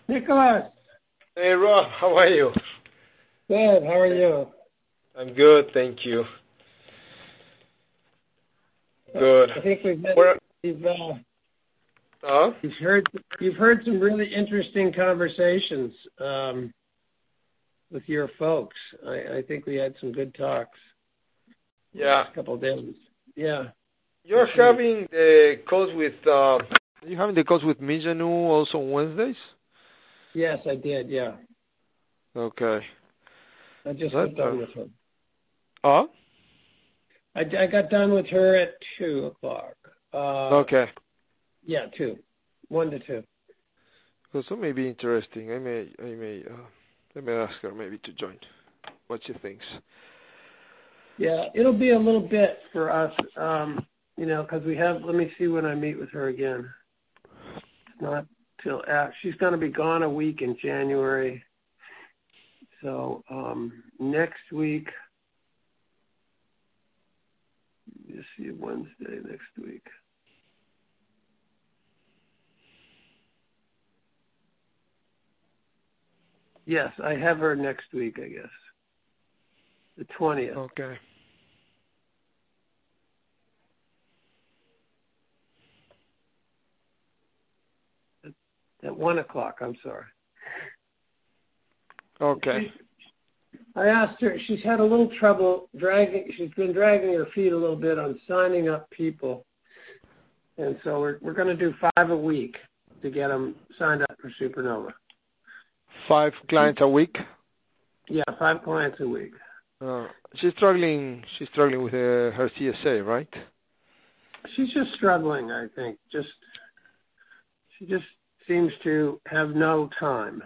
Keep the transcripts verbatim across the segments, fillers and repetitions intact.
Nicholas. Hey, Rob. How are you? Good. How are you? I'm good, thank you. Good. I think we've, had, we've uh, huh? you've heard you've heard some really interesting conversations um, with your folks. I, I think we had some good talks. Yeah. A couple of days. Yeah. You're having the calls with. Uh, you having the calls with Mijanu also on Wednesdays? Yes, I did. Yeah. Okay. I just that, got done uh, with her. Huh? I, I got done with her at two o'clock. Uh, okay. Yeah, two, one to two. Well, so may be interesting. I may, I may, uh, I may ask her maybe to join. What she thinks. Yeah, it'll be a little bit for us, um, you know, because we have. Let me see when I meet with her again. It's not till after, she's going to be gone a week in January. So um, next week. You see Wednesday next week. Yes, I have her next week, I guess. The twentieth. Okay. At, at one o'clock, I'm sorry. Okay. She, I asked her, she's had a little trouble dragging, she's been dragging her feet a little bit on signing up people. And so we're we're going to do five a week to get them signed up for Supernova. Five clients a week? Yeah, five clients a week. Uh, she's struggling. She's struggling with uh, her C S A, right? She's just struggling, I think. Just she just seems to have no time.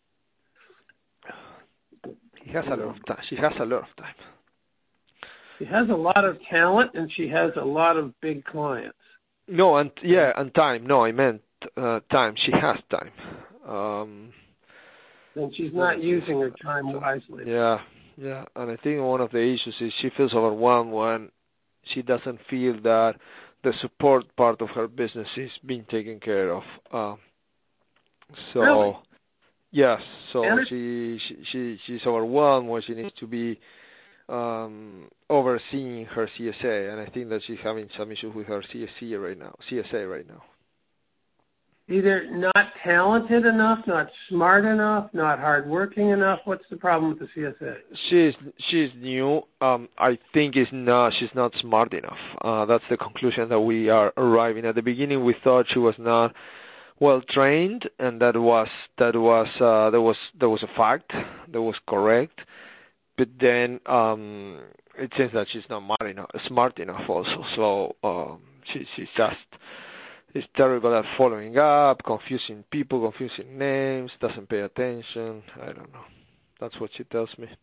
He has a lot of time. She has a lot of time. She has a lot of talent, and she has a lot of big clients. No, and yeah, and time. No, I meant uh, time. She has time. Um, and she's not using her time wisely. Yeah, yeah, and I think one of the issues is she feels overwhelmed when she doesn't feel that the support part of her business is being taken care of. Uh, so, really? yes, so she, she she she's overwhelmed when she needs to be um, overseeing her C S A, and I think that she's having some issues with her C S A right now. C S A right now. Either not talented enough, not smart enough, not hardworking enough. What's the problem with the C S A? She's she's new. Um, I think it's not. She's not smart enough. Uh, that's the conclusion that we are arriving. At the beginning, we thought she was not well trained, and that was that was uh, that was that was a fact. That was correct. But then um, it seems that she's not smart enough. Smart enough also. So um, she she's just. It's terrible at following up, confusing people, confusing names, doesn't pay attention. I don't know. That's what she tells me.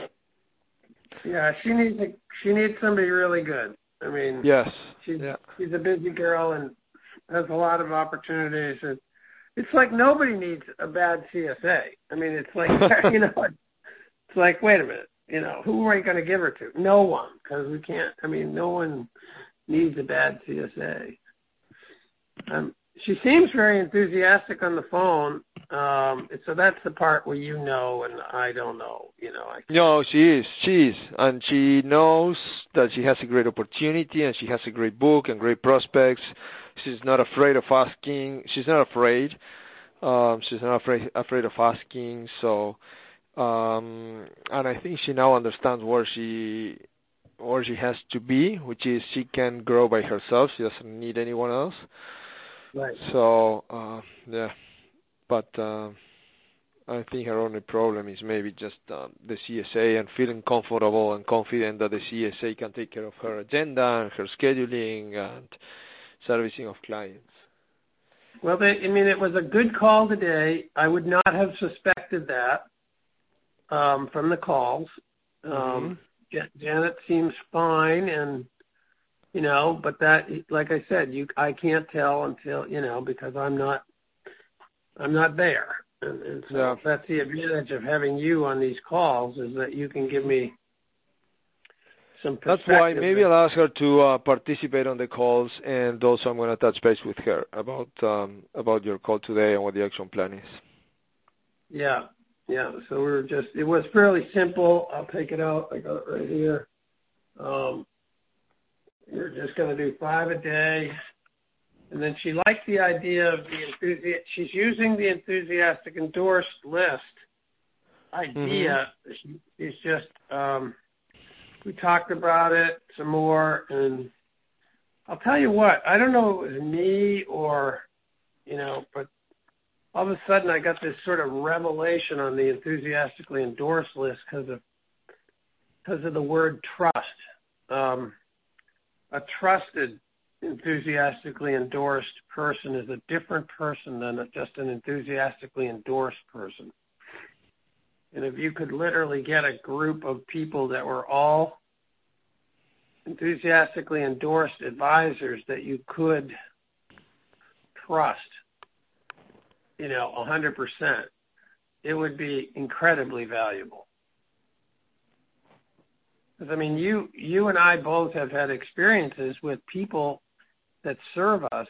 Yeah, she needs a, she needs somebody really good. I mean, yes, she's yeah. she's a busy girl and has a lot of opportunities. And it's like nobody needs a bad C S A. I mean, it's like you know, it's like wait a minute, you know, who are you going to give her to? No one, because we can't. I mean, no one needs a bad C S A. Um, she seems very enthusiastic on the phone, um, so that's the part where you know and I don't know. You know, I no, she is, she is, and she knows that she has a great opportunity and she has a great book and great prospects. She's not afraid of asking. She's not afraid. Um, she's not afraid afraid of asking. So, um, and I think she now understands where she where she has to be, which is she can grow by herself. She doesn't need anyone else. Right. So, uh, yeah, but uh, I think her only problem is maybe just uh, the C S A and feeling comfortable and confident that the C S A can take care of her agenda and her scheduling and servicing of clients. Well, they, I mean, it was a good call today. I would not have suspected that um, from the calls. Um, mm-hmm. Janet seems fine, and you know, but that, like I said, you I can't tell until you know because I'm not I'm not there, and, and so yeah. that's the advantage of having you on these calls is that you can give me some perspective. That's why maybe I'll ask her to uh, participate on the calls, and also I'm going to touch base with her about um, about your call today and what the action plan is. Yeah, yeah. So we were just, it was fairly simple. I'll take it out. I got it right here. Um, we're just going to do five a day. And then she liked the idea of the enthusiastic. She's using the enthusiastic endorsed list idea. Mm-hmm. She, she's just, um, we talked about it some more. And I'll tell you what, I don't know if it was me or, you know, but all of a sudden I got this sort of revelation on the enthusiastically endorsed list because of, because of the word trust. Um, a trusted enthusiastically endorsed person is a different person than a, just an enthusiastically endorsed person. And if you could literally get a group of people that were all enthusiastically endorsed advisors that you could trust, you know, one hundred percent, it would be incredibly valuable. Because, I mean, you, you and I both have had experiences with people that serve us,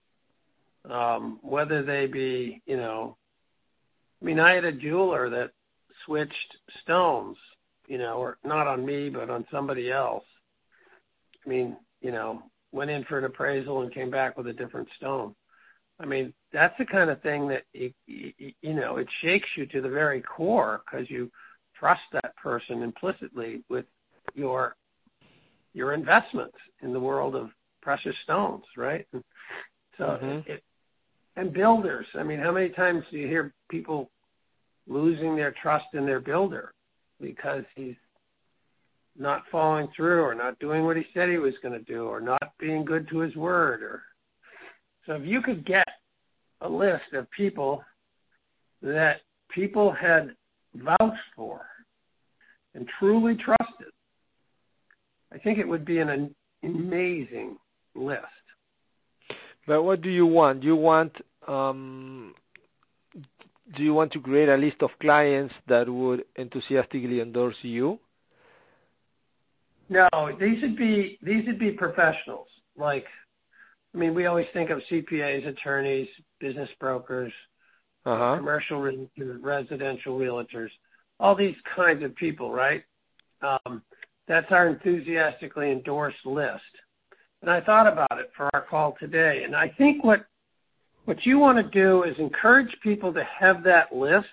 um, whether they be, you know, I mean, I had a jeweler that switched stones, you know, or not on me, but on somebody else. I mean, you know, went in for an appraisal and came back with a different stone. I mean, that's the kind of thing that, you, you, you know, it shakes you to the very core because you trust that person implicitly with your your investments in the world of precious stones, right? And so, mm-hmm. it, and builders. I mean, how many times do you hear people losing their trust in their builder because he's not following through or not doing what he said he was going to do or not being good to his word? Or so if you could get a list of people that people had vouched for and truly trusted, I think it would be an, an amazing list. But what do you want? Do you want um, do you want to create a list of clients that would enthusiastically endorse you? No, these would be these would be professionals. Like, I mean, we always think of C P As, attorneys, business brokers, uh-huh. commercial realtors, residential realtors, all these kinds of people, right? Um, that's our enthusiastically endorsed list. And I thought about it for our call today. And I think what what you want to do is encourage people to have that list,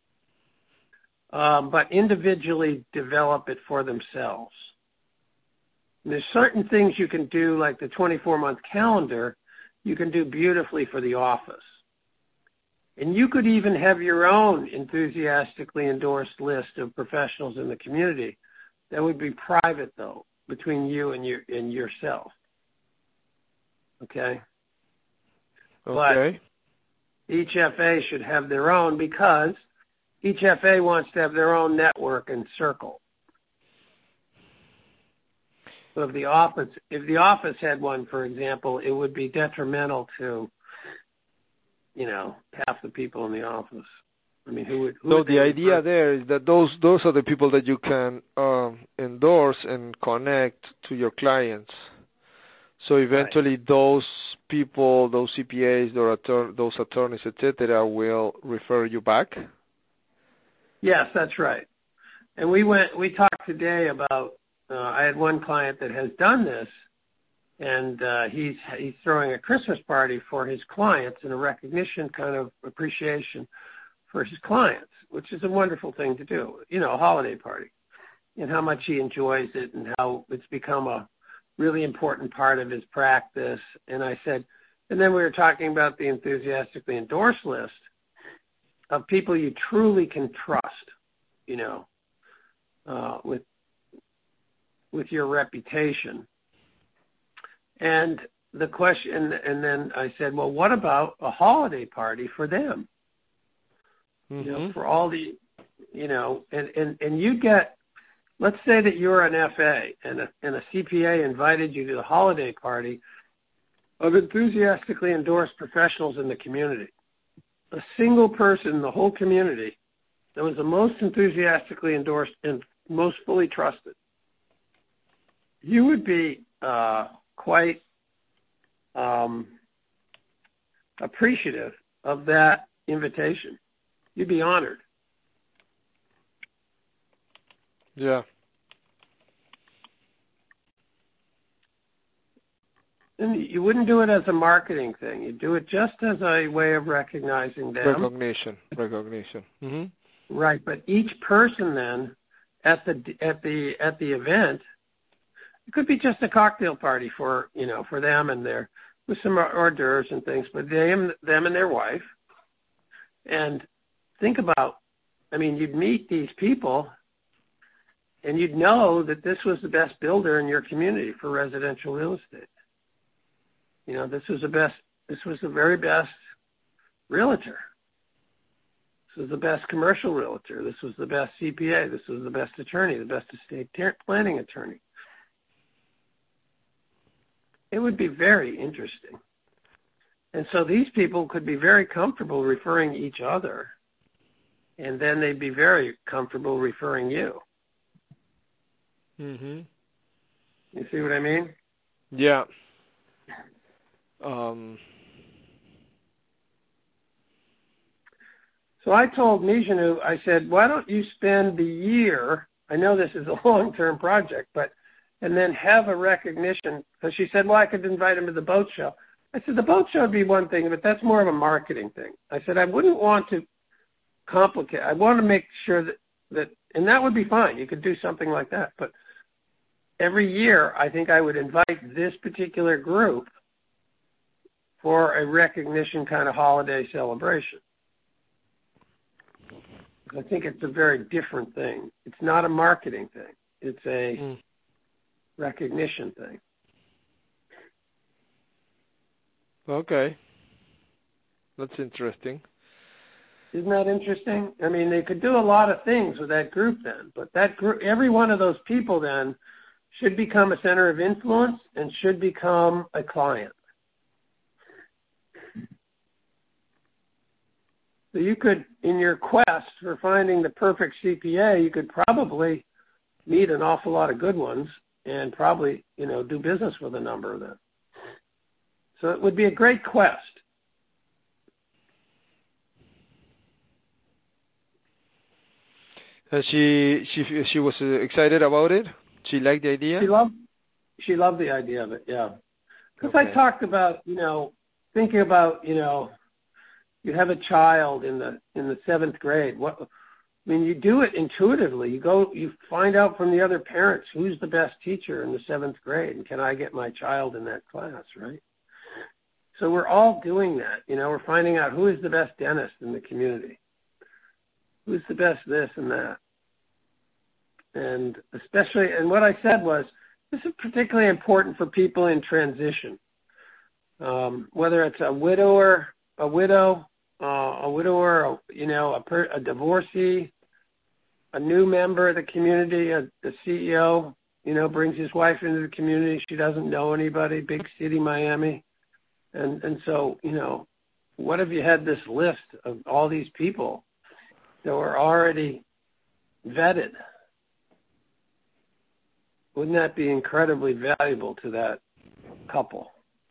um, but individually develop it for themselves. And there's certain things you can do, like the twenty-four month calendar, you can do beautifully for the office. And you could even have your own enthusiastically endorsed list of professionals in the community. That would be private, though, between you and your and yourself. Okay? Okay. But each F A should have their own because each F A wants to have their own network and circle. So if the office if the office had one, for example, it would be detrimental to, you know, half the people in the office. I mean, who would? Who so would the idea there is that those those are the people that you can um, endorse and connect to your clients. So eventually, right. those people, those C P As, those, attor- those attorneys, et cetera, will refer you back. Yes, that's right. And we went. We talked today about. Uh, I had one client that has done this, and uh, he's he's throwing a Christmas party for his clients in a recognition kind of appreciation for his clients, which is a wonderful thing to do, you know, a holiday party, and how much he enjoys it and how it's become a really important part of his practice. And I said, and then we were talking about the enthusiastically endorsed list of people you truly can trust, you know, uh, with with your reputation. And the question, and then I said, well, what about a holiday party for them? Mm-hmm. You know, for all the, you know, and, and, and you get, let's say that you're an F A and a, and a C P A invited you to the holiday party of enthusiastically endorsed professionals in the community. A single person in the whole community that was the most enthusiastically endorsed and most fully trusted. You would be uh, quite um, appreciative of that invitation. You'd be honored. Yeah. And you wouldn't do it as a marketing thing. You do it just as a way of recognizing them. Recognition. Recognition. Mm-hmm. Right, but each person then at the at the at the event, it could be just a cocktail party for you know for them and their with some hors d'oeuvres and things, but them them and their wife. And think about, I mean, you'd meet these people, and you'd know that this was the best builder in your community for residential real estate. You know, this was the best, this was the very best realtor. This was the best commercial realtor. This was the best C P A. This was the best attorney, the best estate planning attorney. It would be very interesting. And so these people could be very comfortable referring each other, and then they'd be very comfortable referring you. Mm-hmm. You see what I mean? Yeah. Um. So I told Mijanu, I said, why don't you spend the year, I know this is a long-term project, but, and then have a recognition, because she said, well, I could invite him to the boat show. I said, the boat show would be one thing, but that's more of a marketing thing. I said, I wouldn't want to complicate, I want to make sure that, that, and that would be fine, you could do something like that, but every year I think I would invite this particular group for a recognition kind of holiday celebration. I think it's a very different thing. It's not a marketing thing. It's a mm. recognition thing. Okay. That's interesting. Isn't that interesting? I mean, they could do a lot of things with that group then, but that group, every one of those people then should become a center of influence and should become a client. So you could, in your quest for finding the perfect C P A, you could probably meet an awful lot of good ones and probably, you know, do business with a number of them. So it would be a great quest. Uh, she she she was uh, excited about it. She liked the idea. She loved she loved the idea of it. Yeah, because okay. I talked about you know thinking about you know. You have a child in the in the seventh grade. What I mean, you do it intuitively. You go, you find out from the other parents who's the best teacher in the seventh grade, and can I get my child in that class, right? So we're all doing that. You know, we're finding out who is the best dentist in the community, who's the best this and that, and especially. And what I said was, this is particularly important for people in transition, um, whether it's a widower, a widow. Uh, a widower, a, you know, a, per, a divorcee, a new member of the community, a, a C E O, you know, brings his wife into the community. She doesn't know anybody, big city, Miami. And, and so, you know, what if you had this list of all these people that were already vetted? Wouldn't that be incredibly valuable to that couple?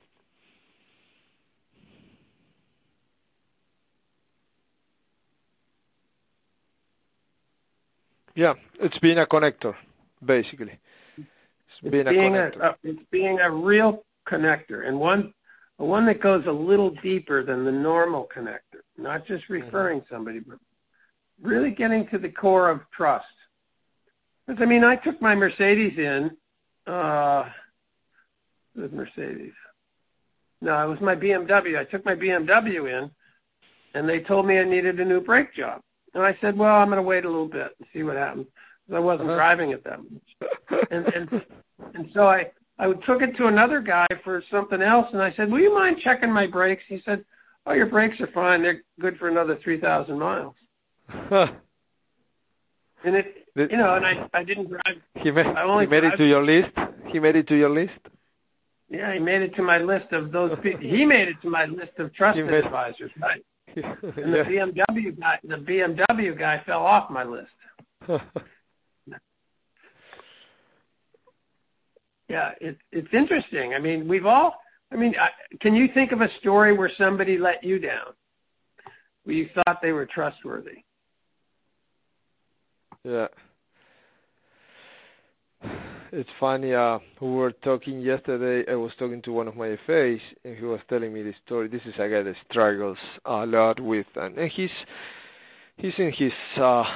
Yeah, it's being a connector, basically. It's, it's being, being a connector. A, it's being a real connector, and one one that goes a little deeper than the normal connector, not just referring mm-hmm. somebody, but really getting to the core of trust. Because, I mean, I took my Mercedes in. Uh, it was Mercedes. No, it was my B M W. I took my B M W in, and they told me I needed a new brake job. And I said, well, I'm going to wait a little bit and see what happens. I wasn't uh-huh. driving it that much. And, and and so I, I took it to another guy for something else, and I said, will you mind checking my brakes? He said, oh, your brakes are fine. They're good for another three thousand miles. Huh. And it, you know, and I, I didn't drive. He made, I only he made it to your list? He made it to your list? Yeah, he made it to my list of those people. He made it to my list of trusted advisors, right? And the yeah. B M W guy, the B M W guy fell off my list. Yeah, it, it's interesting. I mean, we've all. I mean, can you think of a story where somebody let you down, where you thought they were trustworthy? Yeah. it's funny. Uh, we were talking yesterday. I was talking to one of my F As, and he was telling me this story. This is a guy that struggles a lot with, and, and he's he's in his uh,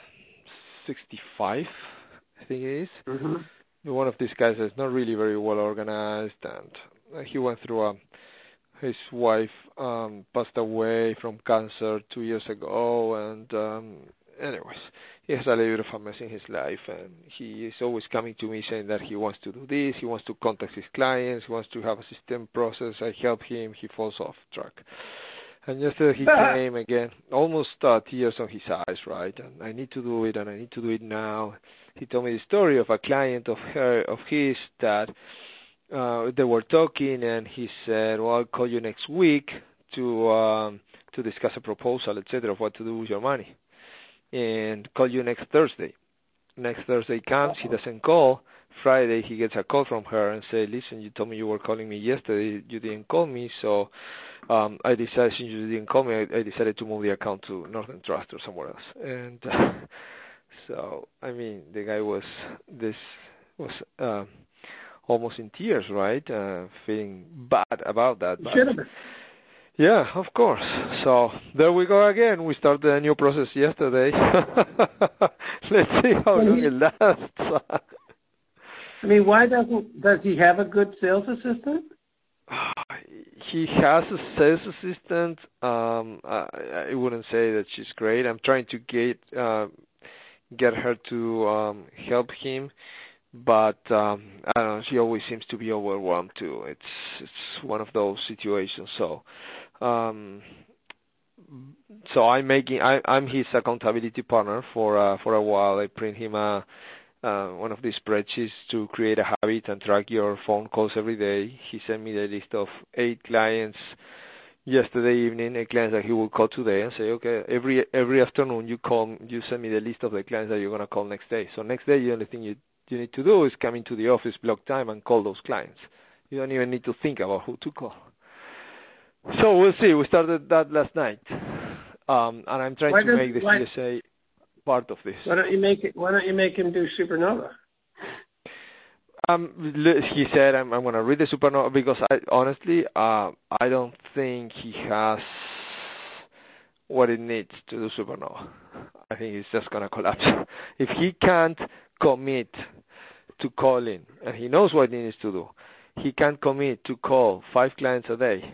sixty-five, I think it is. Mm-hmm. One of these guys that's not really very well organized, and he went through a. His wife um, passed away from cancer two years ago, and um, anyways, he has a little bit of a mess in his life, and he is always coming to me saying that he wants to do this, he wants to contact his clients, he wants to have a system process. I help him, he falls off track. And yesterday he came again, almost uh, tears on his eyes, right? And I need to do it, and I need to do it now. He told me the story of a client of her, of his that uh, they were talking, and he said, "Well, I'll call you next week to um, to discuss a proposal, et cetera, of what to do with your money, and call you next Thursday." Next Thursday comes, he doesn't call. Friday he gets a call from her and say, "Listen, you told me you were calling me yesterday. You didn't call me, so um, I decided since you didn't call me, I, I decided to move the account to Northern Trust or somewhere else." And uh, so, I mean, the guy was this was uh, almost in tears, right? Uh, feeling bad about that. But, Should have been. yeah, of course. So there we go again. We started a new process yesterday. Let's see how long it lasts. I mean, why doesn't does he have a good sales assistant? He has a sales assistant. Um, I, I wouldn't say that she's great. I'm trying to get uh, get her to um, help him, but um, I don't know. She always seems to be overwhelmed too. It's it's one of those situations. So, um, so I'm making. I, I'm his accountability partner for uh, for a while. I print him a. Uh, one of these spreadsheets to create a habit and track your phone calls every day. He sent me the list of eight clients yesterday evening, eight clients that he will call today, and say, okay, every every afternoon you call, you send me the list of the clients that you're going to call next day. So next day, the only thing you, you need to do is come into the office, block time, and call those clients. You don't even need to think about who to call. So we'll see. We started that last night, um, and I'm trying Why to does- make the why- C S A part of this. Why don't you make it? Why don't you make him do Supernova? Um, he said, "I'm, I'm going to read the Supernova because I honestly, uh, I don't think he has what it needs to do Supernova. I think he's just going to collapse. If he can't commit to calling, and he knows what he needs to do, he can't commit to call five clients a day.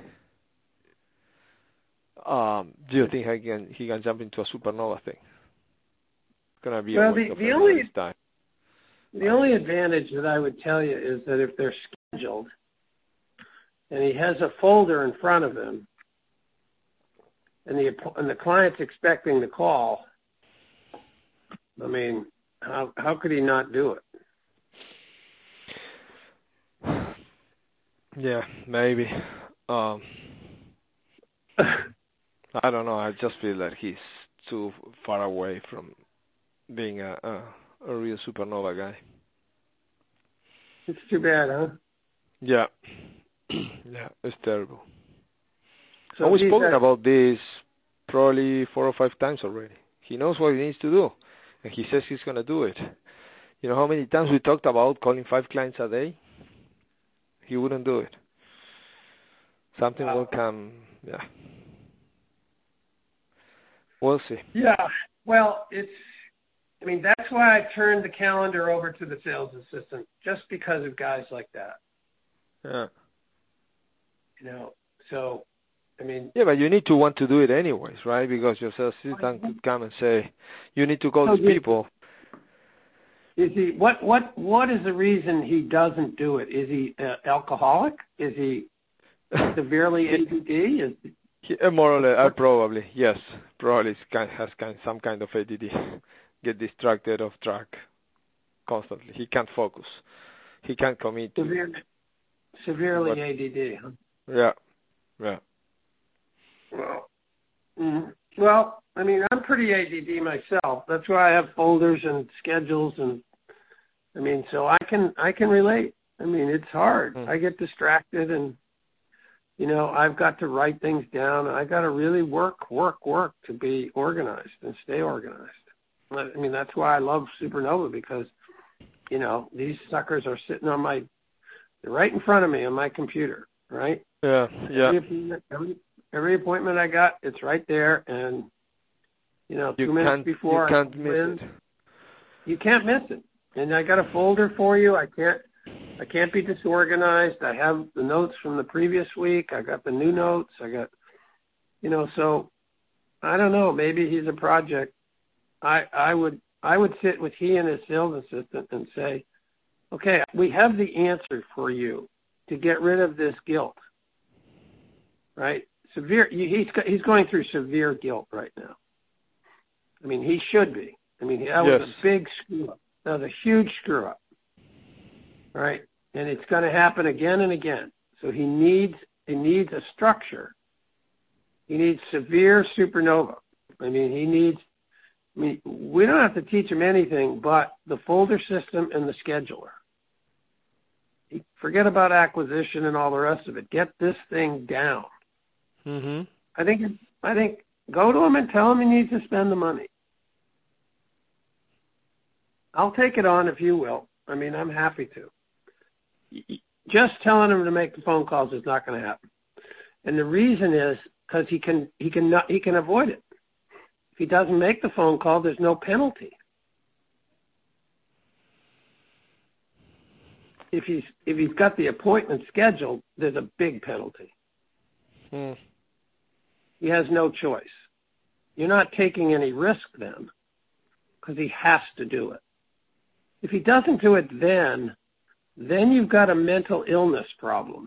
Um, do you think he can he can jump into a Supernova thing? It's going to be Well, a waste the- of the only- everybody's time." The only advantage that I would tell you is that if they're scheduled and he has a folder in front of him and the and the client's expecting the call, I mean, how how could he not do it? Yeah, maybe. Um, I don't know. I just feel that he's too far away from being a a, a real Supernova guy. It's too bad, huh? Yeah, yeah, it's terrible. So and we've he's spoken at- about this probably four or five times already. He knows what he needs to do, and he says he's going to do it. You know how many times we talked about calling five clients a day? He wouldn't do it. Something Wow. will come, yeah. We'll see. Yeah. Well, it's. I mean, that's why I turned the calendar over to the sales assistant, just because of guys like that. Yeah. You know. So, I mean. Yeah, but you need to want to do it anyways, right? Because your sales assistant could come and say, you need to call So these you- people. Is he what what what is the reason he doesn't do it? Is he uh, alcoholic? Is he severely A D D? Is He, uh, more or less, uh, probably, yes. Probably it's kind, has kind, some kind of A D D. Get distracted off track constantly. He can't focus. He can't commit to. severe, severely What- A D D? Huh? Yeah, yeah. Well, mm, well, I mean, I'm pretty A D D myself. That's why I have folders and schedules, and I mean, so I can I can relate. I mean, it's hard. Mm. I get distracted, and you know, I've got to write things down. I got to really work, work, work to be organized and stay organized. I mean, that's why I love Supernova, because you know, these suckers are sitting on my, they're right in front of me on my computer, right? Yeah, yeah. Every appointment, every, every appointment I got, it's right there, and, you know, two You minutes can't, before you can't I miss in, it. you can't miss it. And I got a folder for you. I can't, I can't be disorganized. I have the notes from the previous week. I got the new notes. I got, you know, so I don't know. Maybe he's a project. I, I would, I would sit with he and his sales assistant and say, okay, we have the answer for you to get rid of this guilt, right? Severe, he's he's going through severe guilt right now. I mean, he should be. I mean, that was Yes. a big screw up. That was a huge screw up, right? And it's going to happen again and again. So he needs he needs a structure. He needs severe supernova. I mean, he needs. I mean, we don't have to teach him anything but the folder system and the scheduler. Forget about acquisition and all the rest of it. Get this thing down. Mm-hmm. I think. I think. Go to him and tell him he needs to spend the money. I'll take it on if you will. I mean, I'm happy to. Just telling him to make the phone calls is not going to happen. And the reason is because he can he can not, he can avoid it. If he doesn't make the phone call, there's no penalty. If he's if he's got the appointment scheduled, there's a big penalty. Hmm. He has no choice. You're not taking any risk then, because he has to do it. If he doesn't do it then, then you've got a mental illness problem.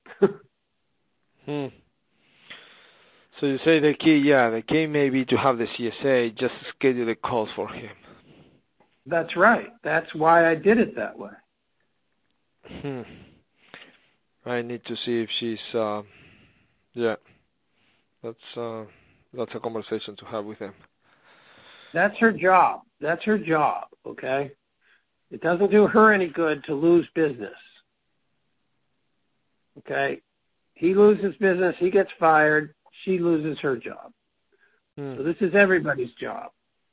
Hmm. So you say the key, yeah, the key may be to have the C S A just schedule the calls for him. That's right. That's why I did it that way. Hmm. I need to see if she's, uh, yeah, that's uh, that's a conversation to have with him. That's her job. That's her job, okay? It doesn't do her any good to lose business, okay? He loses business, he gets fired, she loses her job. Hmm. So this is everybody's job.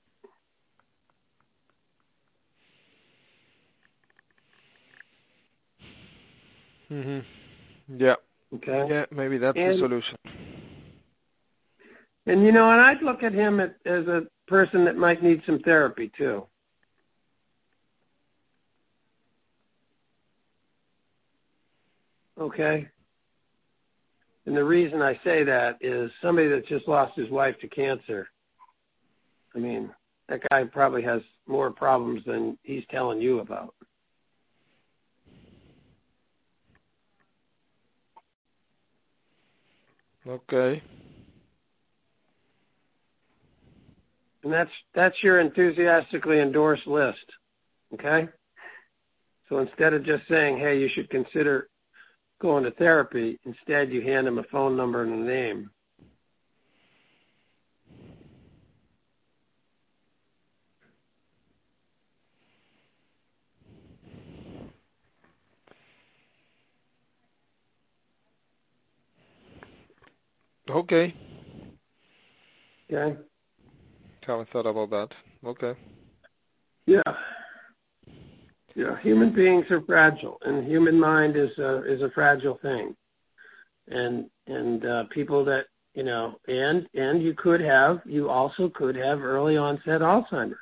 Mm-hmm. Yeah. Okay? Yeah, maybe that's and, the solution. And, you know, and I'd look at him at, as a person that might need some therapy, too. Okay? And the reason I say that is somebody that just lost his wife to cancer, I mean, that guy probably has more problems than he's telling you about. Okay. And that's that's your enthusiastically endorsed list, okay? So instead of just saying, hey, you should consider going to therapy, instead you hand him a phone number and a name. Okay. Okay? Haven't thought about that. Okay. Yeah. Yeah, human beings are fragile, and the human mind is a, is a fragile thing. And and uh, people that, you know, and and you could have, you also could have early onset Alzheimer's.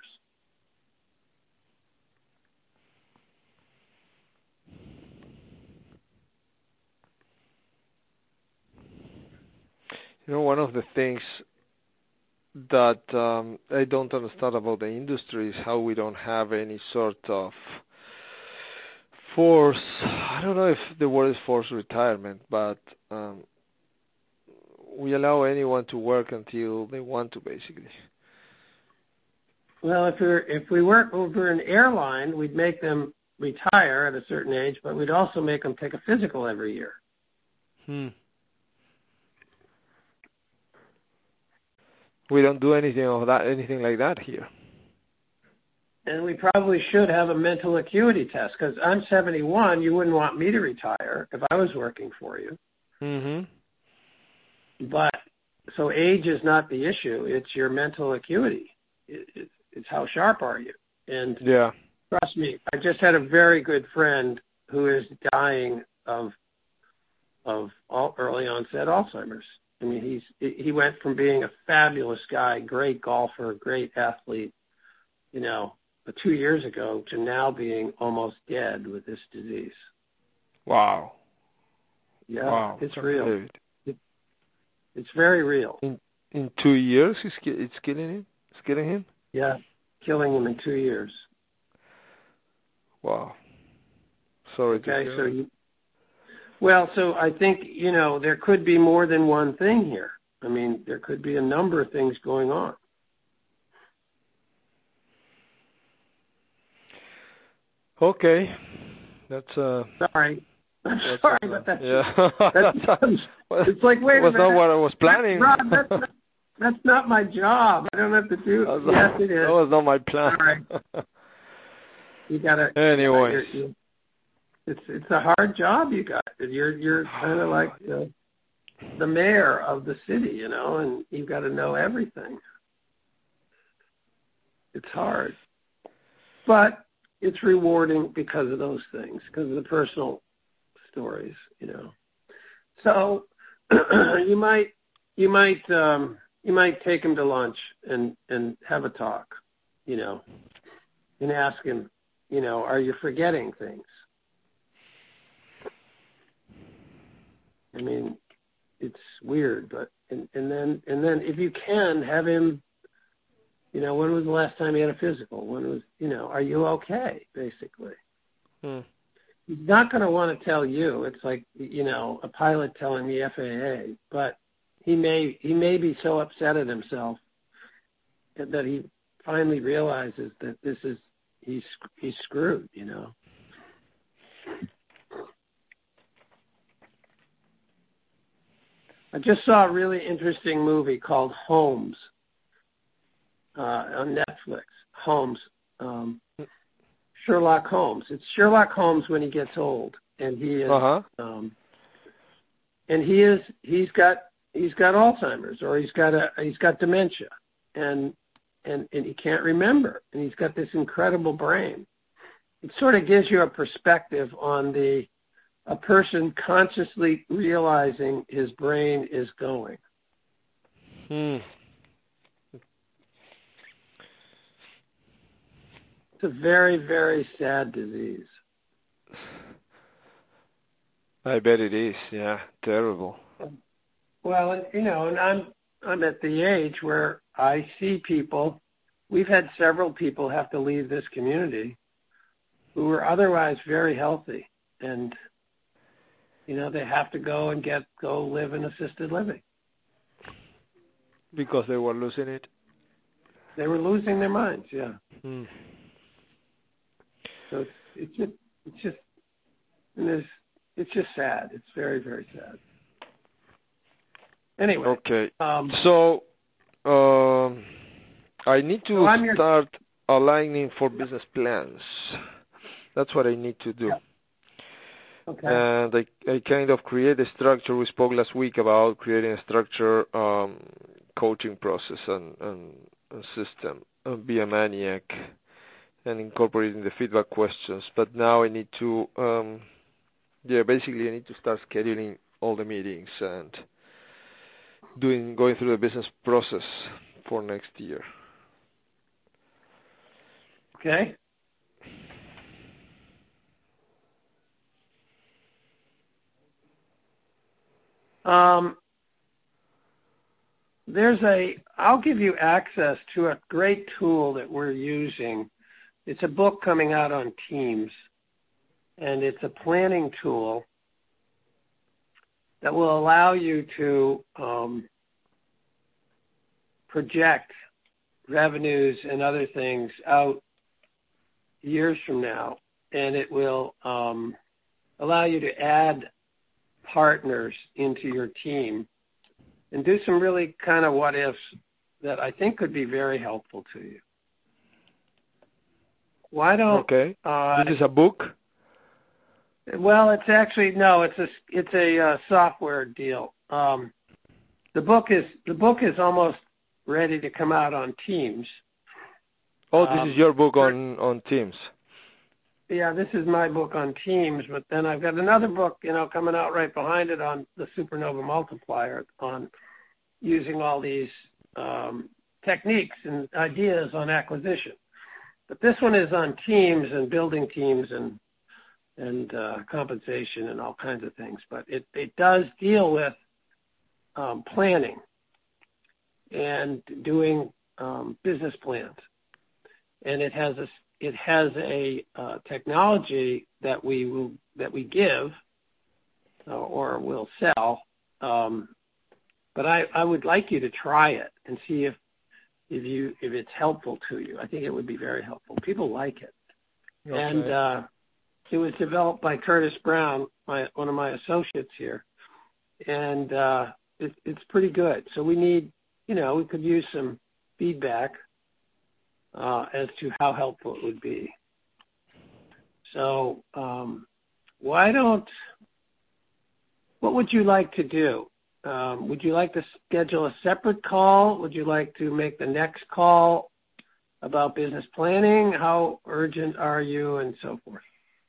You know, one of the things that um, I don't understand about the industry is how we don't have any sort of force. I don't know if the word is forced retirement, but um, we allow anyone to work until they want to, basically. Well, if we're if we work over an airline, we'd make them retire at a certain age, but we'd also make them take a physical every year. Hmm. We don't do anything of that, anything like that here. And we probably should have a mental acuity test, because I'm seventy-one. You wouldn't want me to retire if I was working for you. Mm-hmm. But so age is not the issue; it's your mental acuity. It, it, it's how sharp are you? And yeah, Trust me, I just had a very good friend who is dying of of all early onset Alzheimer's. I mean, he's he went from being a fabulous guy, great golfer, great athlete, you know, but two years ago to now being almost dead with this disease. Wow. Yeah, wow. it's real. David. It, it's very real. In in two years, it's it's killing him. It's killing him. Yeah, killing him in two years. Wow. Sorry okay, to hear. So you, well, so I think, you know, there could be more than one thing here. I mean, there could be a number of things going on. Okay. That's uh sorry. I'm that's sorry, uh, but that's yeah. that's, it's like wait a was minute. not what I was planning. Rob, that's not, that's not my job. I don't have to do That yes not, it is. That was not my plan. All right. You gotta anyway. You know, it's it's a hard job you got. You're you're kind of like the, the mayor of the city, you know, and you've got to know everything. It's hard, but it's rewarding because of those things, because of the personal stories, you know. So you might you might um, you might take him to lunch and and have a talk, you know, and ask him, you know, are you forgetting things? I mean, it's weird, but and, and then and then if you can have him, you know, when was the last time he had a physical? When was, you know, are you okay? Basically, hmm. He's not going to want to tell you. It's like, you know, a pilot telling the F A A, but he may he may be so upset at himself that he finally realizes that this is he's he's screwed, you know. I just saw a really interesting movie called Holmes uh, on Netflix. Holmes, um, Sherlock Holmes. It's Sherlock Holmes when he gets old, and he is, uh-huh. um, and he is he's got he's got Alzheimer's, or he's got a he's got dementia, and and and he can't remember, and he's got this incredible brain. It sort of gives you a perspective on the a person consciously realizing his brain is going. Hmm. It's a very, very sad disease. I bet it is. Yeah, terrible. Well, and, you know, and I'm I'm at the age where I see people. We've had several people have to leave this community who were otherwise very healthy, and you know, they have to go and get go live in assisted living because they were losing it. They were losing their minds. Yeah. Hmm. So it's it's just it's just and there's it's just sad. It's very, very sad. Anyway. Okay. Um, so um, I need to so your... start aligning for business plans. That's what I need to do. Yeah. Okay. And I, I kind of create a structure. We spoke last week about creating a structure, um, coaching process and, and, and system, and be a maniac, and incorporating the feedback questions. But now I need to, um, yeah, basically I need to start scheduling all the meetings and doing going through the business process for next year. Okay. Um, there's a, I'll give you access to a great tool that we're using. It's a book coming out on Teams, and it's a planning tool that will allow you to um, project revenues and other things out years from now, and it will um, allow you to add partners into your team and do some really kind of what ifs that I think could be very helpful to you. Why don't okay? Uh, this is a book. Well, it's actually no, it's a it's a uh, software deal. Um, the book is the book is almost ready to come out on Teams. Oh, um, this is your book on on Teams. yeah, this is my book on teams, but then I've got another book, you know, coming out right behind it on the supernova multiplier on using all these um, techniques and ideas on acquisition. But this one is on teams and building teams and and uh, compensation and all kinds of things. But it, it does deal with um, planning and doing um, business plans. And it has a it has a uh, technology that we will that we give uh, or will sell. Um, but I, I would like you to try it and see if if you if it's helpful to you. I think it would be very helpful. People like it. Okay. And uh, it was developed by Curtis Brown, my, one of my associates here, and uh, it, it's pretty good. So we need, you know, we could use some feedback uh, as to how helpful it would be. So um, why don't, what would you like to do? Um, would you like to schedule a separate call? Would you like to make the next call about business planning? How urgent are you, and so forth?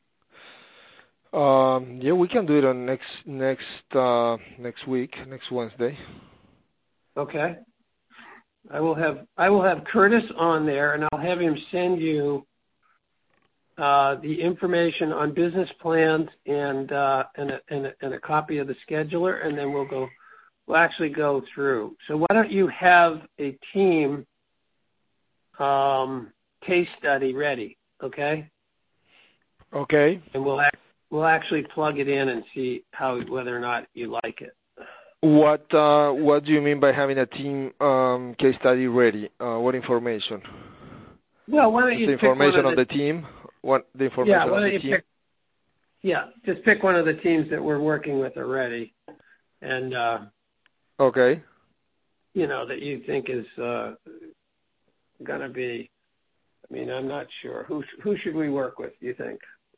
Um, yeah, we can do it on next next uh, next week, next Wednesday. Okay. I will have I will have Curtis on there, and I'll have him send you uh, the information on business plans and uh, and, a, and, a, and a copy of the scheduler, and then we'll go. We'll actually go through. So why don't you have a team um, case study ready? Okay. Okay. And we'll act, we'll actually plug it in and see how whether or not you like it. What uh, What do you mean by having a team um, case study ready? Uh, what information? Well, why don't just you the pick information one of on the, the team? What the information yeah, why on don't the you team? pick, yeah, just pick one of the teams that we're working with already, and uh, okay, you know that you think is uh, going to be. I mean, I'm not sure who who should we work with. Do you think?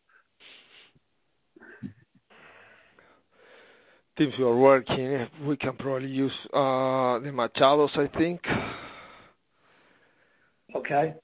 Teams who are working, we can probably use uh, the Machados, I think. Okay.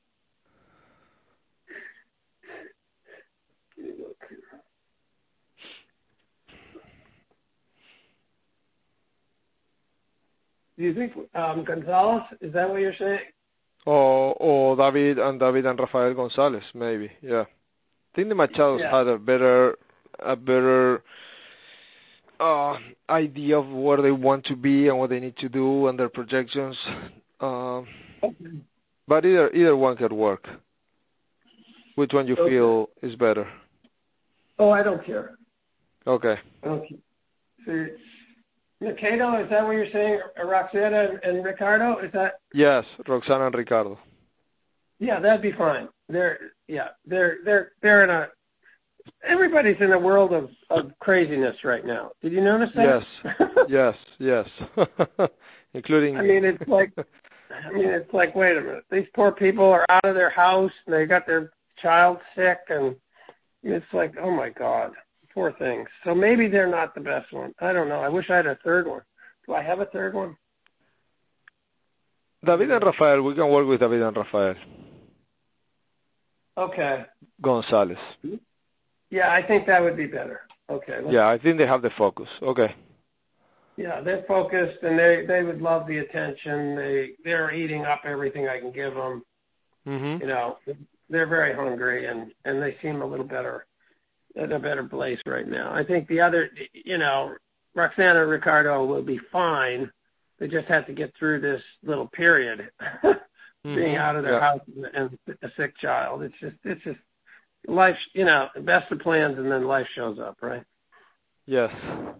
Do you think um, Gonzalez? Is that what you're saying? Or, or David and David and Rafael Gonzalez, maybe. Yeah, I think the Machados Yeah. had a better, a better uh, idea of where they want to be and what they need to do and their projections. Uh, Okay. but either either one could work. Which one you Okay. feel is better? Oh, I don't care. Okay. Okay. So, Mikado, is that what you're saying? Roxana and, and Ricardo, is that? Yes, Roxana and Ricardo. Yeah, that'd be fine. They're yeah, they're they're they're in a. Everybody's in a world of, of craziness right now. Did you notice that? Yes, yes, yes. Including. I mean, it's like, I mean, it's like, wait a minute. These poor people are out of their house and they got their child sick, and it's like, oh my God, poor things. So maybe they're not the best one. I don't know. I wish I had a third one. Do I have a third one? David and Rafael. We can work with David and Rafael. Okay. Gonzalez. Yeah, I think that would be better. Okay. Yeah, I think they have the focus. Okay. Yeah, they're focused, and they they would love the attention. They they're eating up everything I can give them. Mm-hmm. You know, they're very hungry, and and they seem a little better, in a better place right now. I think the other, you know, Roxana and Ricardo will be fine. They just have to get through this little period, mm-hmm. being out of their yeah. house and, and a sick child. It's just it's just life. You know, best of plans, and then life shows up, right? Yes.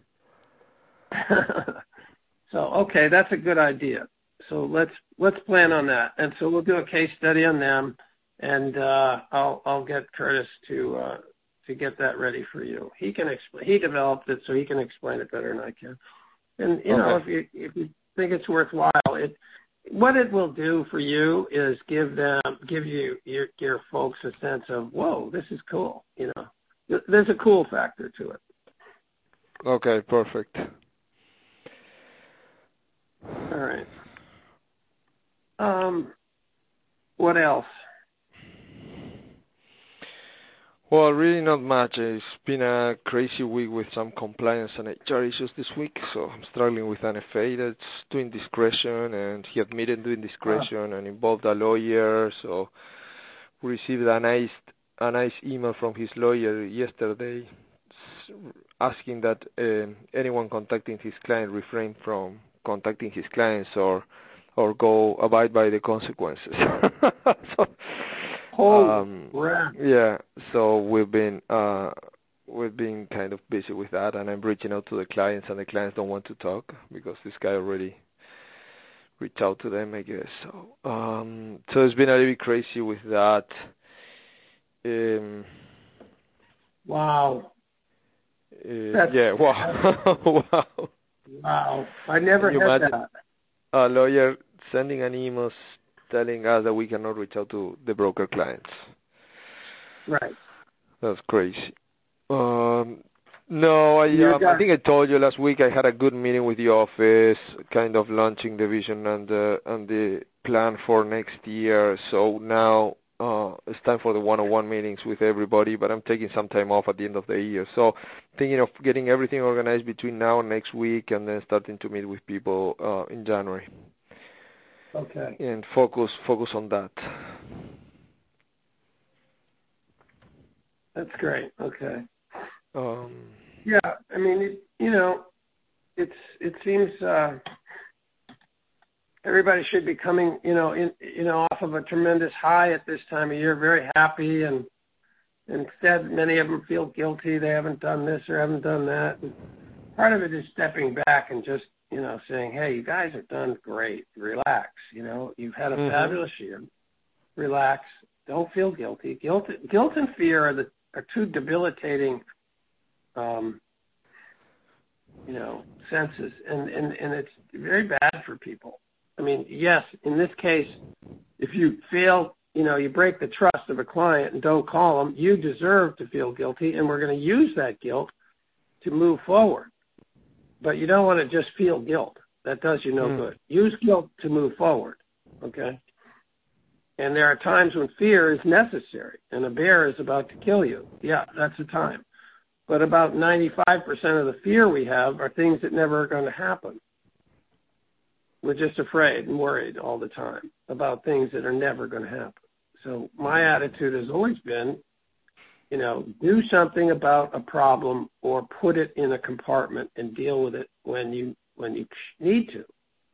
So okay, that's a good idea. So let's let's plan on that, and so we'll do a case study on them, and uh, I'll I'll get Curtis to uh, to get that ready for you. He can explain. He developed it, so he can explain it better than I can. And you okay. know, if you if you think it's worthwhile, it what it will do for you is give them give you your your folks a sense of, whoa, this is cool. You know, there's a cool factor to it. Okay, perfect. All right. Um, what else? Well, really not much. It's been a crazy week with some compliance and H R issues this week, so I'm struggling with an F A that's doing discretion, and he admitted doing discretion and involved a lawyer, so we received a nice, a nice email from his lawyer yesterday asking that um, anyone contacting his client refrain from contacting his clients or or go abide by the consequences. so, um, yeah, so we've been uh, we've been kind of busy with that, and I'm reaching out to the clients, and the clients don't want to talk because this guy already reached out to them, I guess. So, um, so it's been a little bit crazy with that. Um, wow. Uh, yeah. Wow. wow. Wow. I never had that. A lawyer sending an email telling us that we cannot reach out to the broker clients. Right. That's crazy. Um, no, I um, I think I told you last week I had a good meeting with the office, kind of launching the vision and the and the plan for next year. So now uh, it's time for the one-on-one meetings with everybody, but I'm taking some time off at the end of the year. So thinking of getting everything organized between now and next week, and then starting to meet with people uh, in January. Okay. And focus focus on that. That's great. Okay. Um, yeah, I mean, it, you know, it's it seems uh, everybody should be coming, you know, in you know off of a tremendous high at this time of year, very happy, and instead many of them feel guilty. They haven't done this or haven't done that. And part of it is stepping back and just, you know, saying, hey, you guys have done great. Relax. You know, you've had a mm-hmm. fabulous year. Relax. Don't feel guilty. Guilt, guilt and fear are the are two debilitating, um, you know, senses, and, and, and it's very bad for people. I mean, yes, in this case, if you feel, you know, you break the trust of a client and don't call them, you deserve to feel guilty, and we're going to use that guilt to move forward. But you don't want to just feel guilt. That does you no mm. good. Use guilt to move forward, okay? And there are times when fear is necessary, and a bear is about to kill you. Yeah, that's the time. But about ninety-five percent of the fear we have are things that never are going to happen. We're just afraid and worried all the time about things that are never going to happen. So my attitude has always been, you know, do something about a problem or put it in a compartment and deal with it when you when you need to.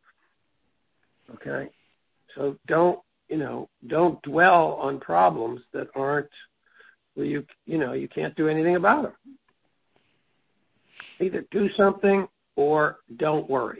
Okay? So don't, you know, don't dwell on problems that aren't, well, you, you know, you can't do anything about them. Either do something or don't worry.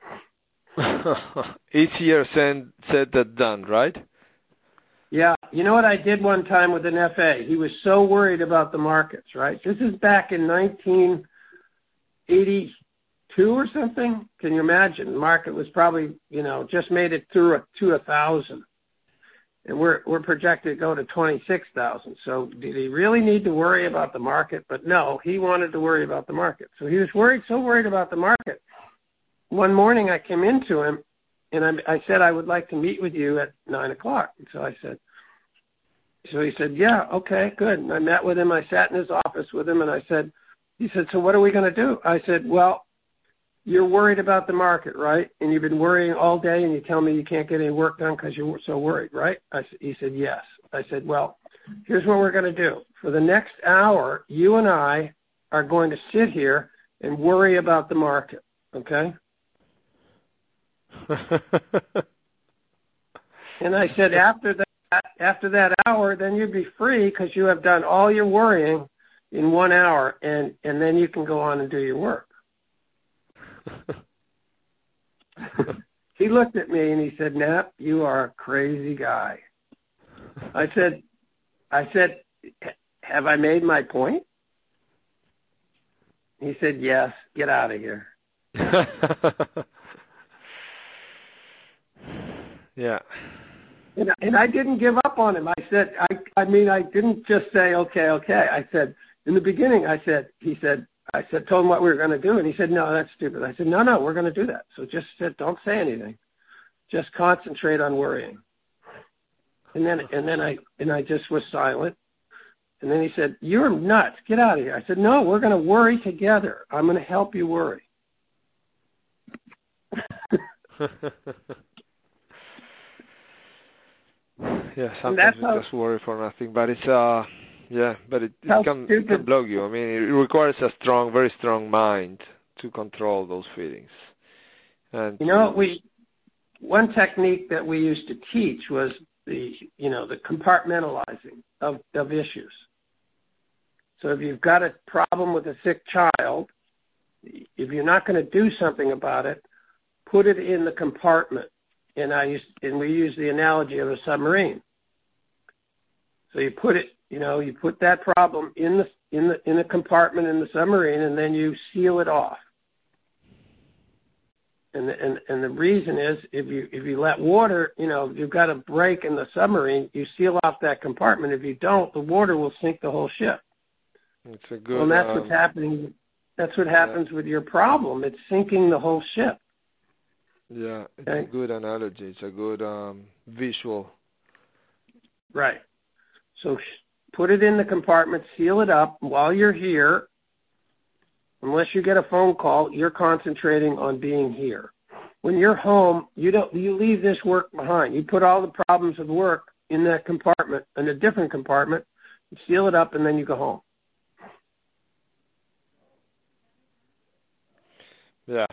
Easier said, said than done, right? Yeah. You know what I did one time with an F A? He was so worried about the markets, right? This is back in nineteen eighty-two or something. Can you imagine? The market was probably, you know, just made it through a, to a thousand. And we're we're projected to go to twenty-six thousand. So did he really need to worry about the market? But no, he wanted to worry about the market. So he was worried, so worried about the market. One morning I came into him, and I, I said I would like to meet with you at nine o'clock. And so I said, so he said, yeah, okay, good. And I met with him. I sat in his office with him, and I said, he said, so what are we going to do? I said, well, you're worried about the market, right? And you've been worrying all day, and you tell me you can't get any work done because you're so worried, right? I, he said, yes. I said, well, here's what we're going to do. For the next hour, you and I are going to sit here and worry about the market, okay? And I said, after that, after that hour, then you'd be free because you have done all your worrying in one hour, and, and then you can go on and do your work. He looked at me and he said, Knapp, you are a crazy guy. I said, I said, have I made my point? He said, yes, get out of here. Yeah. And, and I didn't give up on him. I said, I, I mean, I didn't just say, okay, okay. I said, in the beginning, I said, he said, I said, told him what we were going to do, and he said, no, that's stupid. I said, no, no, we're going to do that. So just said, don't say anything. Just concentrate on worrying. And then, and then I, and I just was silent. And then he said, you're nuts. Get out of here. I said, no, we're going to worry together. I'm going to help you worry. Yeah, sometimes you just worry for nothing. But it's, uh, yeah, but it, it, can, it can blow you. I mean, it requires a strong, very strong mind to control those feelings. And you know, we one technique that we used to teach was the, you know, the compartmentalizing of, of issues. So if you've got a problem with a sick child, if you're not going to do something about it, put it in the compartment. And I used, and we use the analogy of a submarine. So you put it, you know, you put that problem in the in the in the compartment in the submarine, and then you seal it off. And the, and and the reason is if you if you let water, you know, if you've got a break in the submarine, you seal off that compartment. If you don't, the water will sink the whole ship. It's a good. Well, and that's um, what's happening. That's what happens yeah. with your problem. It's sinking the whole ship. Yeah, it's okay? a good analogy. It's a good um, visual. Right. So put it in the compartment, seal it up. While you're here, unless you get a phone call, you're concentrating on being here. When you're home, you don't you leave this work behind. You put all the problems of work in that compartment, in a different compartment, you seal it up, and then you go home. Yeah.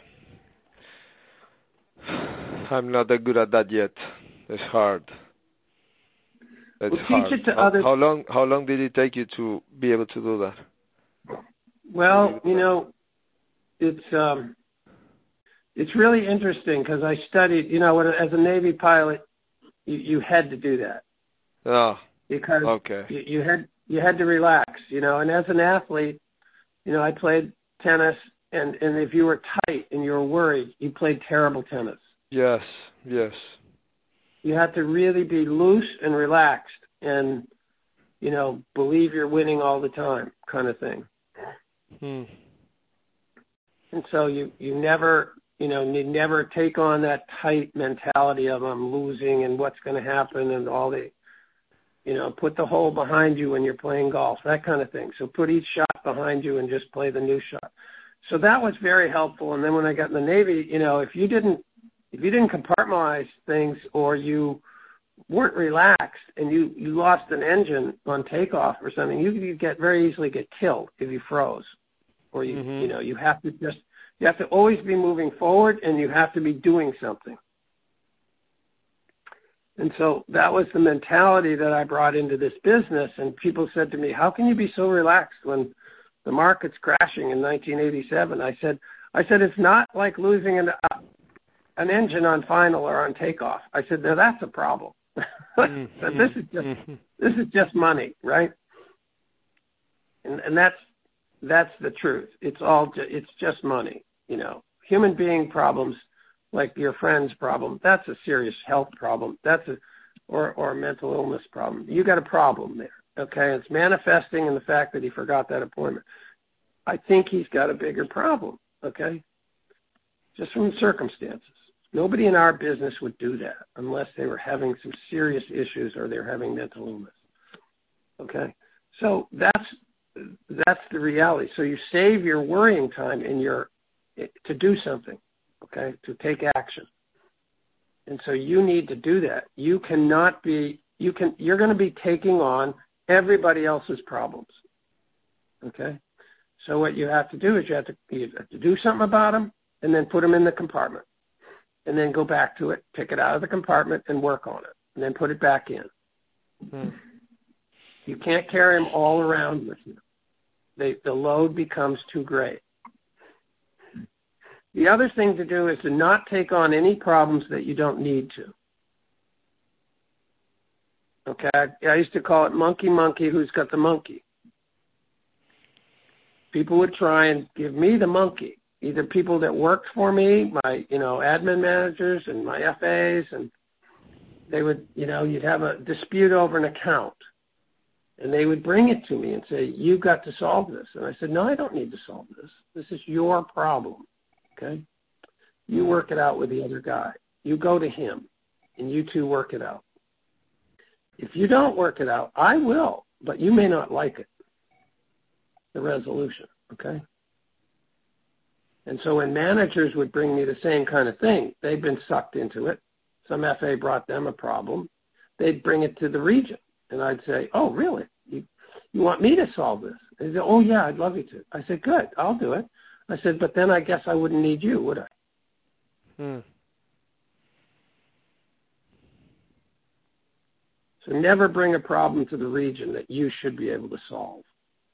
I'm not that good at that yet. It's hard. It's well, hard. Teach it to how, others. How long? How long did it take you to be able to do that? Well, you know, it's um, it's really interesting because I studied. You know, as a Navy pilot, you, you had to do that. Oh. Because okay. you, you had you had to relax. You know, and as an athlete, you know, I played tennis, and and if you were tight and you were worried, you played terrible tennis. Yes, yes. You have to really be loose and relaxed and, you know, believe you're winning all the time kind of thing. Hmm. And so you, you never, you know, you never take on that tight mentality of I'm losing and what's going to happen and all the, you know, put the hole behind you when you're playing golf, that kind of thing. So put each shot behind you and just play the new shot. So that was very helpful. And then when I got in the Navy, you know, if you didn't, If you didn't compartmentalize things or you weren't relaxed and you, you lost an engine on takeoff or something, you could get very easily get killed if you froze. Or you mm-hmm. you know, you have to just you have to always be moving forward and you have to be doing something. And so that was the mentality that I brought into this business, and people said to me, how can you be so relaxed when the market's crashing in nineteen eighty-seven? I said I said it's not like losing an uh, an engine on final or on takeoff. I said, now that's a problem. mm-hmm. This is just mm-hmm. this is just money, right? And and that's that's the truth. It's all ju- it's just money, you know. Human being problems, like your friend's problem, that's a serious health problem. That's a or or a mental illness problem. You got a problem there, okay? It's manifesting in the fact that he forgot that appointment. I think he's got a bigger problem, okay? Just from the circumstances. Nobody in our business would do that unless they were having some serious issues or they're having mental illness. Okay? So that's that's the reality. So you save your worrying time in your to do something, okay, to take action. And so you need to do that. You cannot be you can you're going to be taking on everybody else's problems. Okay? So what you have to do is you have to you have to do something about them and then put them in the compartment. And then go back to it, pick it out of the compartment, and work on it, and then put it back in. Hmm. You can't carry them all around with you. They, the load becomes too great. The other thing to do is to not take on any problems that you don't need to. Okay? I, I used to call it monkey, monkey, who's got the monkey? People would try and give me the monkey. Either people that worked for me, my, you know, admin managers and my F As, and they would, you know, you'd have a dispute over an account. And they would bring it to me and say, you've got to solve this. And I said, no, I don't need to solve this. This is your problem, okay? You work it out with the other guy. You go to him, and you two work it out. If you don't work it out, I will. but you may not like it, the resolution, okay? And so when managers would bring me the same kind of thing, they'd been sucked into it. Some F A brought them a problem. They'd bring it to the region, and I'd say, oh, really? You, you want me to solve this? And they'd say, oh, yeah, I'd love you to. I said, good, I'll do it. I said, but then I guess I wouldn't need you, would I? Hmm. So never bring a problem to the region that you should be able to solve.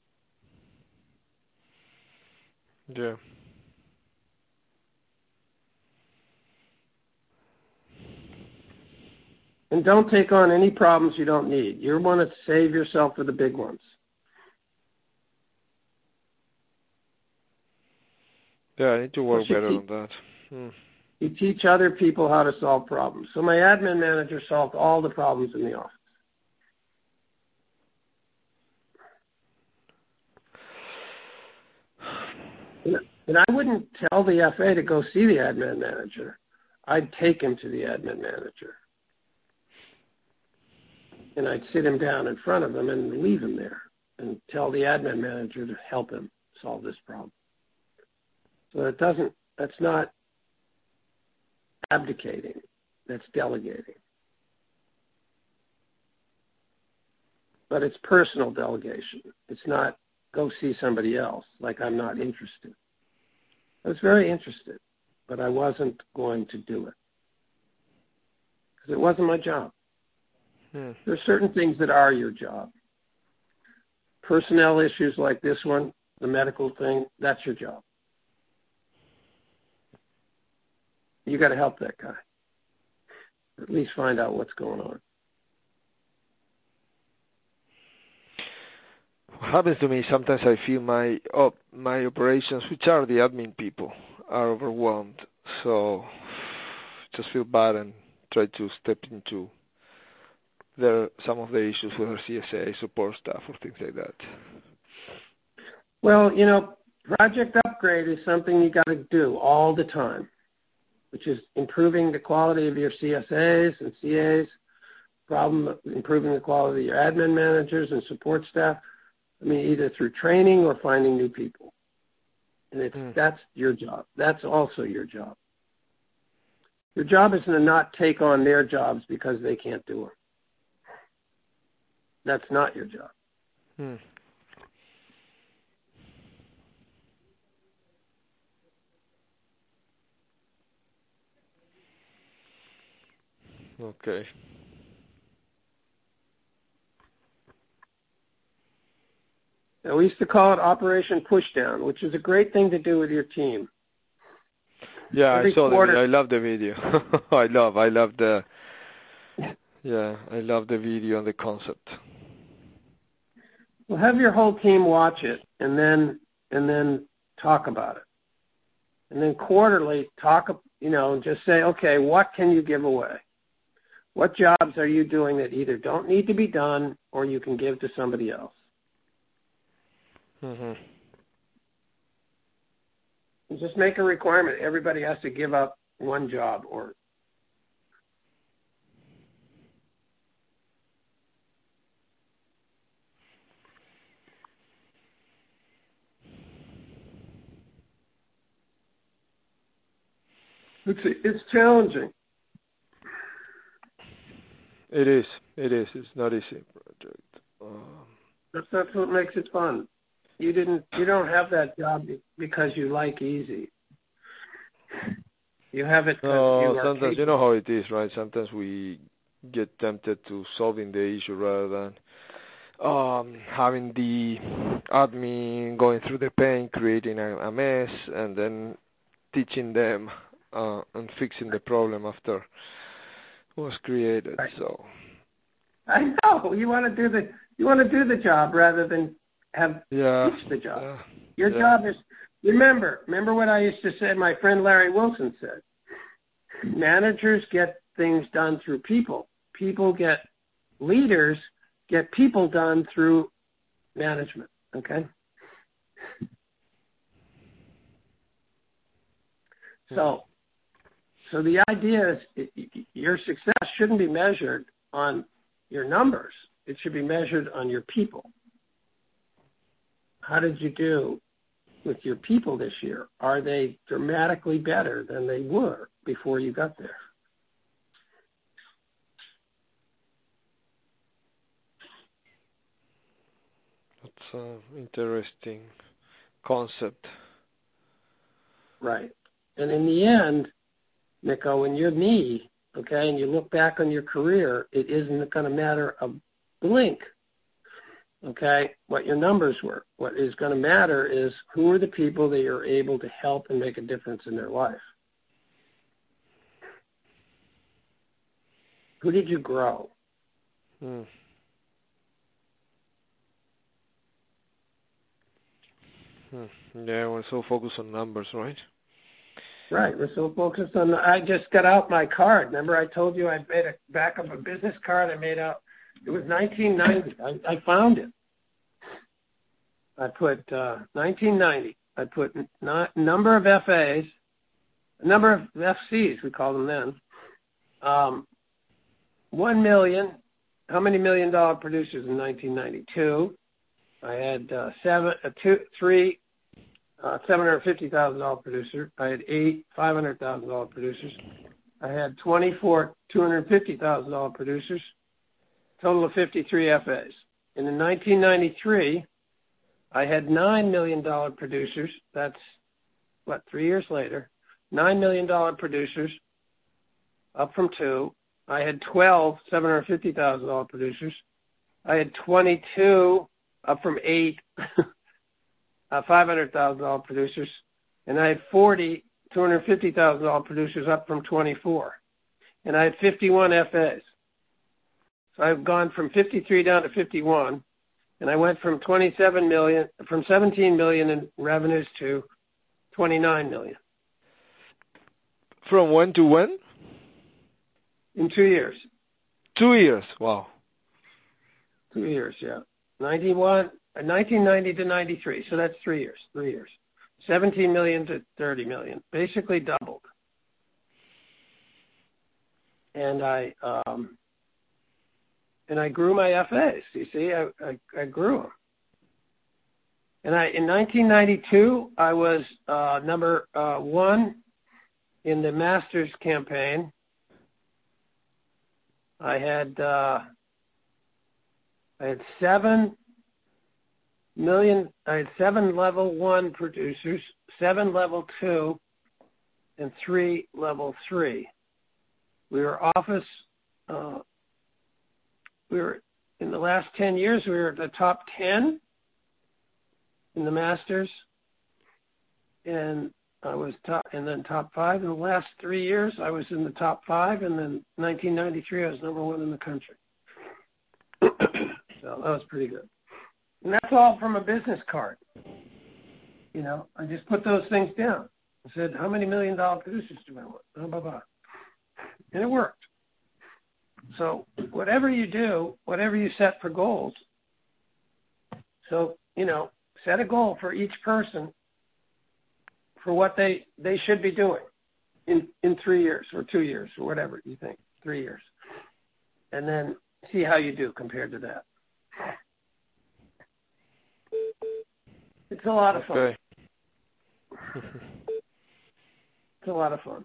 Yeah. And don't take on any problems you don't need. You want to save yourself for the big ones. Yeah, I need to work better te- on that. Hmm. You teach other people how to solve problems. So my admin manager solved all the problems in the office. And I wouldn't tell the F A to go see the admin manager. I'd take him to the admin manager. And I'd sit him down in front of him and leave him there and tell the admin manager to help him solve this problem. So it doesn't, that's not abdicating, that's delegating. But it's personal delegation. It's not go see somebody else, like I'm not interested. I was very interested, but I wasn't going to do it because it wasn't my job. Hmm. There are certain things that are your job. Personnel issues like this one, the medical thing, that's your job. You got to help that guy. Or at least find out what's going on. What happens to me sometimes, I feel my oh, my operations, which are the admin people, are overwhelmed. So just feel bad and try to step into their some of the issues with our C S A support staff or things like that. Well, you know, project upgrade is something you got to do all the time, which is improving the quality of your C S As and C As, problem improving the quality of your admin managers and support staff. I mean, either through training or finding new people. And it's mm. that's your job. That's also your job. Your job is to not take on their jobs because they can't do them. That's not your job. Hmm. Okay. Now, we used to call it Operation Pushdown, which is a great thing to do with your team. Yeah, Every I saw quarter, the video. I love the video. I love, I love the, yeah, I love the video and the concept. Well, have your whole team watch it and then and then talk about it. And then quarterly talk, you know, and just say, okay, what can you give away? What jobs are you doing that either don't need to be done or you can give to somebody else? Mm-hmm. And just make a requirement. Everybody has to give up one job or it's it's challenging. It is. It is. It's not easy project. Um, That's that's what makes it fun. You didn't. You don't have that job because you like easy. You have it because no, you are sometimes capable. you know how it is, right? Sometimes we get tempted to solving the issue rather than um, having the admin going through the pain, creating a, a mess, and then teaching them uh, and fixing the problem after it was created. Right. So I know you want to do the you want to do the job rather than have yeah, teach the job. yeah, Your yeah. job is remember. Remember what I used to say. My friend Larry Wilson said. Managers get things done through people. People get leaders get people done through management. Okay. So, so the idea is your success shouldn't be measured on your numbers. It should be measured on your people. How did you do with your people this year? Are they dramatically better than they were before you got there? That's an interesting concept. Right. And in the end, Nico, when you're me, okay, and you look back on your career, it isn't going to matter a blink, okay, what your numbers were. What is going to matter is who are the people that you're able to help and make a difference in their life. Who did you grow? Hmm. Hmm. Yeah, we're so focused on numbers, right? Right. We're so focused on. I just got out my card. Remember, I told you I made a back of a business card. I made out. It was nineteen ninety. I, I found it. I put uh, nineteen ninety. I put not, number of F As, number of F Cs. We called them then. Um, one million. How many million dollar producers in nineteen ninety-two? I had uh, seven, uh, two, three. Uh, seven hundred fifty thousand dollars producer. I had eight five hundred thousand dollars producers. I had twenty-four two hundred fifty thousand dollars producers, total of fifty-three F As. And in nineteen ninety-three, I had nine million dollars producers. That's, what, three years later. nine million dollars producers, up from two. I had twelve seven hundred fifty thousand dollars producers. I had twenty-two, up from eight. Uh, five hundred thousand dollars producers, and I had forty two hundred fifty thousand dollars producers, up from twenty-four. And I had fifty-one F As. So I've gone from fifty-three down to fifty-one, and I went from twenty-seven million, from seventeen million in revenues to twenty-nine million. From when to when? In two years. Two years, wow. Two years, yeah. ninety-one, nineteen ninety to ninety-three, so that's three years, three years. seventeen million to thirty million, basically doubled. And I um, and I grew my F As. You see, I, I, I grew them. And I in nineteen ninety-two, I was uh, number uh, one in the Masters campaign. I had uh, I had seven. Million, I had seven level one producers, seven level two, and three level three. We were office, uh, we were, in the last ten years, we were at the top ten in the Masters, and I was top, and then top five. In the last three years, I was in the top five, and then nineteen ninety-three, I was number one in the country. So that was pretty good. And that's all from a business card. You know, I just put those things down. I said, how many million dollar producers do I want? Blah, blah, blah. And it worked. So whatever you do, whatever you set for goals, so, you know, set a goal for each person for what they, they should be doing in, in three years or two years or whatever you think, three years. And then see how you do compared to that. It's a lot of fun. Okay. It's a lot of fun.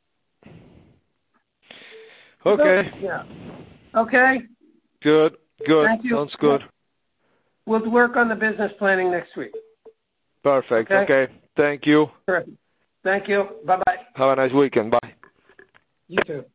Okay. So, yeah. Okay. Good. Good. Thank you. Sounds good. We'll work on the business planning next week. Perfect. Okay. Okay. Thank you. Perfect. Thank you. Bye-bye. Have a nice weekend. Bye. You too.